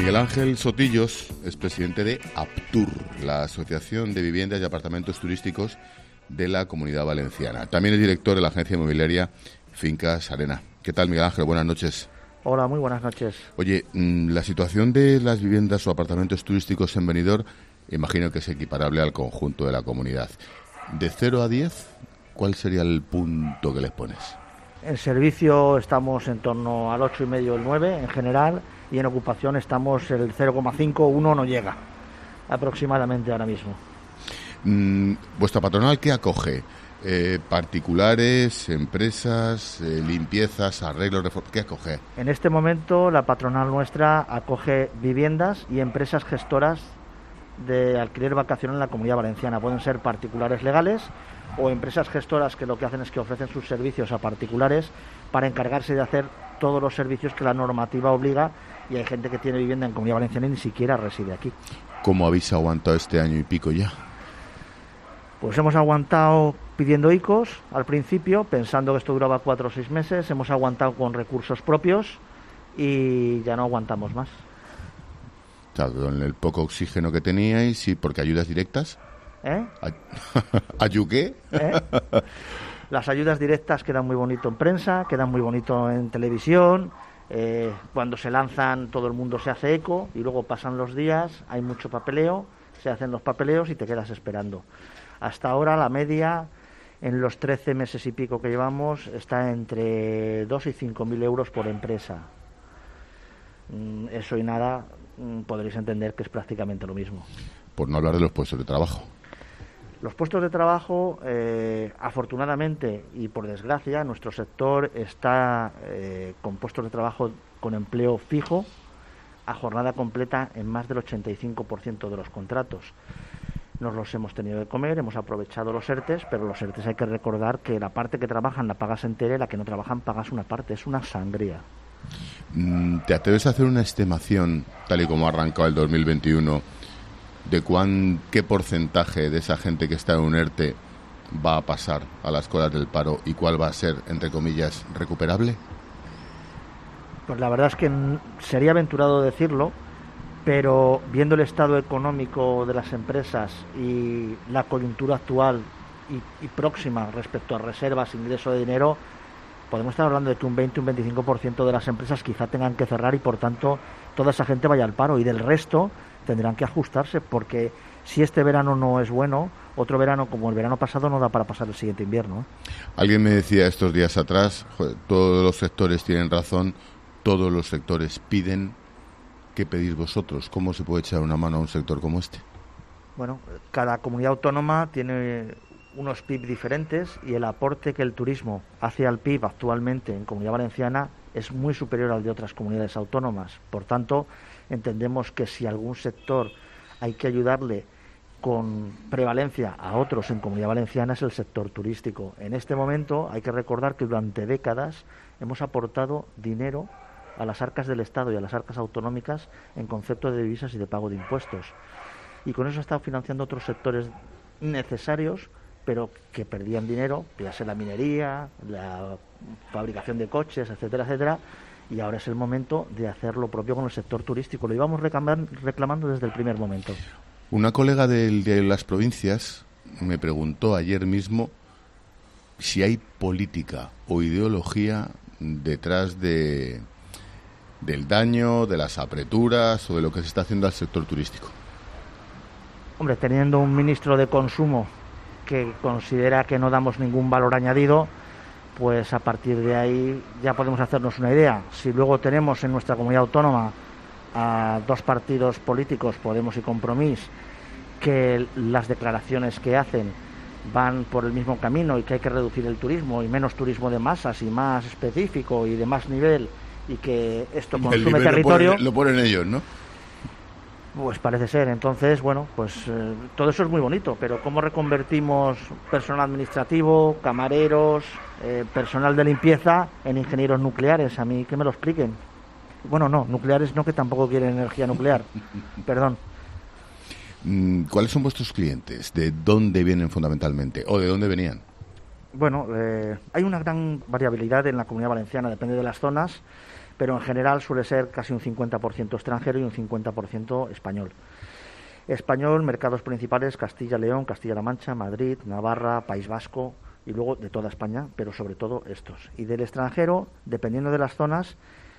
Miguel Ángel Sotillos es presidente de APTUR, la Asociación de Viviendas y Apartamentos Turísticos de la Comunidad Valenciana. También es director de la agencia inmobiliaria Fincas Arena. ¿Qué tal, Miguel Ángel? Buenas noches. Hola, muy buenas noches. Oye, la situación de las viviendas o apartamentos turísticos en Benidorm, imagino que es equiparable al conjunto de la comunidad. De 0 a 10, ¿cuál sería el punto que les pones? En servicio estamos en torno al 8,5, el 9 en general, y en ocupación estamos el 0,5, 1 no llega, aproximadamente ahora mismo. ¿Vuestra patronal qué acoge? ¿Particulares, empresas, limpiezas, arreglos, reformas? ¿Qué acoge? En este momento la patronal nuestra acoge viviendas y empresas gestoras de alquiler vacacional en la Comunidad Valenciana. Pueden ser particulares legales o empresas gestoras que lo que hacen es que ofrecen sus servicios a particulares para encargarse de hacer todos los servicios que la normativa obliga, y hay gente que tiene vivienda en Comunidad Valenciana y ni siquiera reside aquí. ¿Cómo habéis aguantado este año y pico ya? Pues hemos aguantado pidiendo ICOs al principio, pensando que esto duraba 4 o 6 meses. Hemos aguantado con recursos propios y ya no aguantamos más. Con el poco oxígeno que teníais y porque ayudas directas. ¿Ayuqué? Las ayudas directas quedan muy bonito en prensa, quedan muy bonito en televisión. Cuando se lanzan todo el mundo se hace eco y luego pasan los días, hay mucho papeleo, se hacen los papeleos y te quedas esperando. Hasta ahora la media en los 13 meses y pico que llevamos está entre 2 y 5.000 euros por empresa. Eso y nada, podréis entender que es prácticamente lo mismo. Por no hablar de los puestos de trabajo. Los puestos de trabajo, afortunadamente y por desgracia, nuestro sector está con puestos de trabajo con empleo fijo a jornada completa en más del 85% de los contratos. Nos los hemos tenido que comer, hemos aprovechado los ERTEs, pero los ERTEs hay que recordar que la parte que trabajan la pagas entera y la que no trabajan pagas una parte. Es una sangría. ¿Te atreves a hacer una estimación, tal y como ha arrancado el 2021, de qué porcentaje de esa gente que está en un ERTE va a pasar a las colas del paro y cuál va a ser, entre comillas, recuperable? Pues la verdad es que sería aventurado decirlo, pero viendo el estado económico de las empresas y la coyuntura actual y próxima respecto a reservas, ingreso de dinero, podemos estar hablando de que un 20, un 25% de las empresas quizá tengan que cerrar y por tanto toda esa gente vaya al paro, y del resto tendrán que ajustarse, porque si este verano no es bueno, otro verano como el verano pasado no da para pasar el siguiente invierno. Alguien me decía estos días atrás, todos los sectores tienen razón, todos los sectores piden. ¿Qué pedís vosotros? ¿Cómo se puede echar una mano a un sector como este? Bueno, cada comunidad autónoma tiene unos PIB diferentes y el aporte que el turismo hace al PIB actualmente en Comunidad Valenciana es muy superior al de otras comunidades autónomas. Por tanto, entendemos que si algún sector hay que ayudarle con prevalencia a otros en Comunidad Valenciana es el sector turístico. En este momento hay que recordar que durante décadas hemos aportado dinero a las arcas del Estado y a las arcas autonómicas en concepto de divisas y de pago de impuestos. Y con eso ha estado financiando otros sectores necesarios, pero que perdían dinero, ya sea la minería, la fabricación de coches, etcétera, etcétera, y ahora es el momento de hacer lo propio con el sector turístico. Lo íbamos reclamando desde el primer momento. Una colega de las provincias me preguntó ayer mismo si hay política o ideología detrás del daño, de las apreturas o de lo que se está haciendo al sector turístico. Hombre, teniendo un ministro de Consumo que considera que no damos ningún valor añadido, pues a partir de ahí ya podemos hacernos una idea. Si luego tenemos en nuestra comunidad autónoma a 2 partidos políticos, Podemos y Compromís, que las declaraciones que hacen van por el mismo camino y que hay que reducir el turismo y menos turismo de masas y más específico y de más nivel, y que esto consume territorio, lo ponen ellos, ¿no? Pues parece ser. Entonces, bueno, pues todo eso es muy bonito, pero ¿cómo reconvertimos personal administrativo, camareros, personal de limpieza en ingenieros nucleares? A mí que me lo expliquen. Bueno, no, nucleares no, que tampoco quieren energía nuclear. Perdón. ¿Cuáles son vuestros clientes? ¿De dónde vienen fundamentalmente? ¿O de dónde venían? Bueno, hay una gran variabilidad en la Comunidad Valenciana, depende de las zonas, pero en general suele ser casi un 50% extranjero y un 50% español. Español, mercados principales, Castilla-León, Castilla-La Mancha, Madrid, Navarra, País Vasco y luego de toda España, pero sobre todo estos. Y del extranjero, dependiendo de las zonas,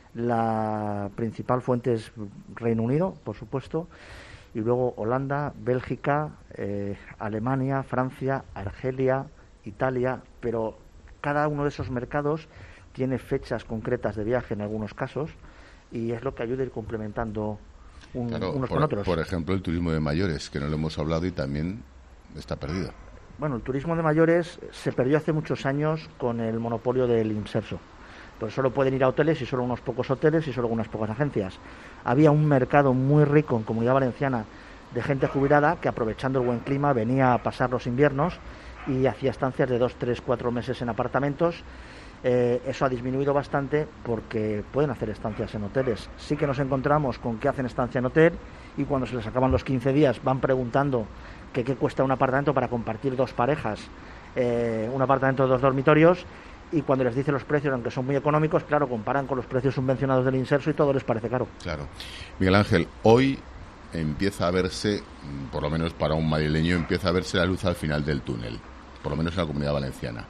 la principal fuente es Reino Unido, por supuesto, y luego Holanda, Bélgica, Alemania, Francia, Argelia, Italia, pero cada uno de esos mercados tiene fechas concretas de viaje en algunos casos y es lo que ayuda a ir complementando unos con otros. Por ejemplo, el turismo de mayores, que no lo hemos hablado y también está perdido. Bueno, el turismo de mayores se perdió hace muchos años con el monopolio del Inserso. Pues solo pueden ir a hoteles y solo unos pocos hoteles y solo unas pocas agencias. Había un mercado muy rico en Comunidad Valenciana de gente jubilada que, aprovechando el buen clima, venía a pasar los inviernos y hacía estancias de 2, 3, 4 meses en apartamentos. Eso ha disminuido bastante porque pueden hacer estancias en hoteles. Sí que nos encontramos con que hacen estancia en hotel y cuando se les acaban los 15 días van preguntando que qué cuesta un apartamento para compartir 2 parejas, un apartamento de 2 dormitorios, y cuando les dicen los precios, aunque son muy económicos, claro, comparan con los precios subvencionados del Inserso y todo les parece caro. Claro. Miguel Ángel, hoy empieza a verse, por lo menos para un madrileño, empieza a verse la luz al final del túnel, por lo menos en la Comunidad Valenciana.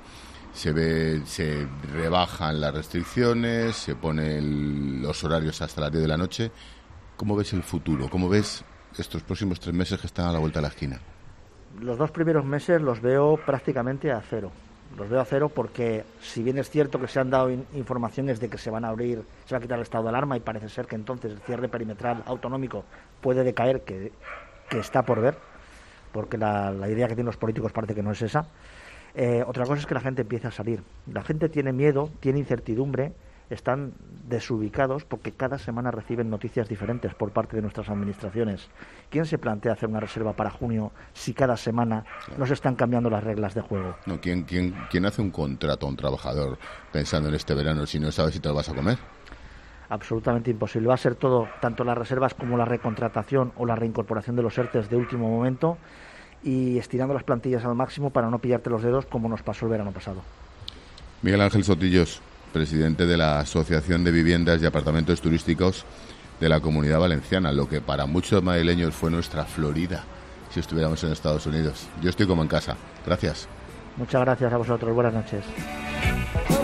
Se rebajan las restricciones, se ponen los horarios hasta las 10 de la noche. ¿Cómo ves el futuro? ¿Cómo ves estos próximos 3 meses que están a la vuelta de la esquina? Los 2 primeros meses los veo prácticamente a cero. Los veo a cero porque, si bien es cierto que se han dado informaciones de que se va a quitar el estado de alarma y parece ser que entonces el cierre perimetral autonómico puede decaer, que está por ver, porque la idea que tienen los políticos parece que no es esa. Otra cosa es que la gente empieza a salir. La gente tiene miedo, tiene incertidumbre, están desubicados porque cada semana reciben noticias diferentes por parte de nuestras administraciones. ¿Quién se plantea hacer una reserva para junio si cada semana nos están cambiando las reglas de juego? No, ¿quién hace un contrato a un trabajador pensando en este verano si no sabes si te lo vas a comer? Absolutamente imposible. Va a ser todo, tanto las reservas como la recontratación o la reincorporación de los ERTEs de último momento y estirando las plantillas al máximo para no pillarte los dedos como nos pasó el verano pasado. Miguel Ángel Sotillos, presidente de la Asociación de Viviendas y Apartamentos Turísticos de la Comunidad Valenciana, lo que para muchos madrileños fue nuestra Florida si estuviéramos en Estados Unidos. Yo estoy como en casa. Gracias. Muchas gracias a vosotros. Buenas noches.